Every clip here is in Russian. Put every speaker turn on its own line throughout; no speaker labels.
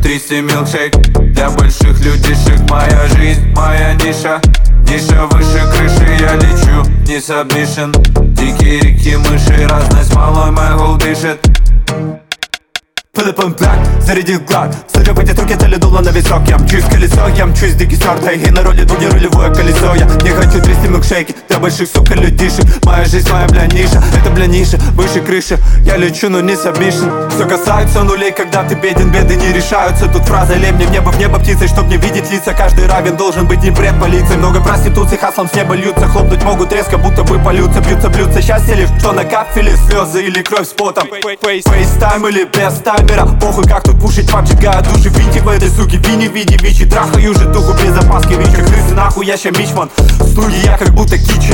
300 милкшейк для больших людишек. Моя жизнь, моя ниша. Ниша выше крыши, я лечу, не сабмишн. Дикие реки, мыши, разной смолой мой гол дышит.
Филиппом Блэк, зарядил глад. Сажу в эти руки, цели дуло на висок. Я мчусь колесо, я мчусь дикий сорт. И на роли не рулевое колесо. Я не хочу 300 милкшейки для больших, сука, людишек. Моя жизнь, моя, бля, ниша. Это, бля, ниша, выше крыши. Я лечу, но не сабмишн. Все касается нулей, когда ты беден. Беды не решаются, тут фраза лем мне в небо птицей, чтоб не видеть лица. Каждый равен должен быть не пред полицией. Много проституций, хаслом с неба льются. Хлопнуть могут резко, будто бы полются. Бьются счастье лишь, что накапили слезы или кровь с потом. Фейстайм или без таймера. Похуй, как тут пушить, поджигая души. Винтик в этой суке, вини в виде вичи. Трахаю же духу без опаски, вичи. Крысы нахуй, я ща мичман. В студии я как будто кичен.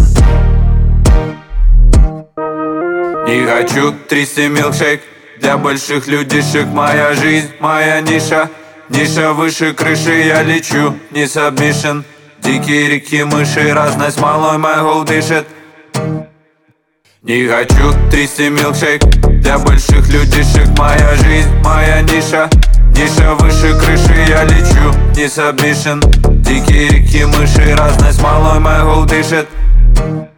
Не хочу 300 милкшейк для больших людишек. Моя жизнь, моя ниша. Ниша выше крыши, я лечу, не сабмишн. Дикие реки, мыши, разной смолой мой гол дышит. Не хочу 300 милкшейк для больших людишек. Моя жизнь, моя ниша. Ниша выше крыши, я лечу, не сабмишн. Дикие реки, мыши, разной смолой мой гол дышит.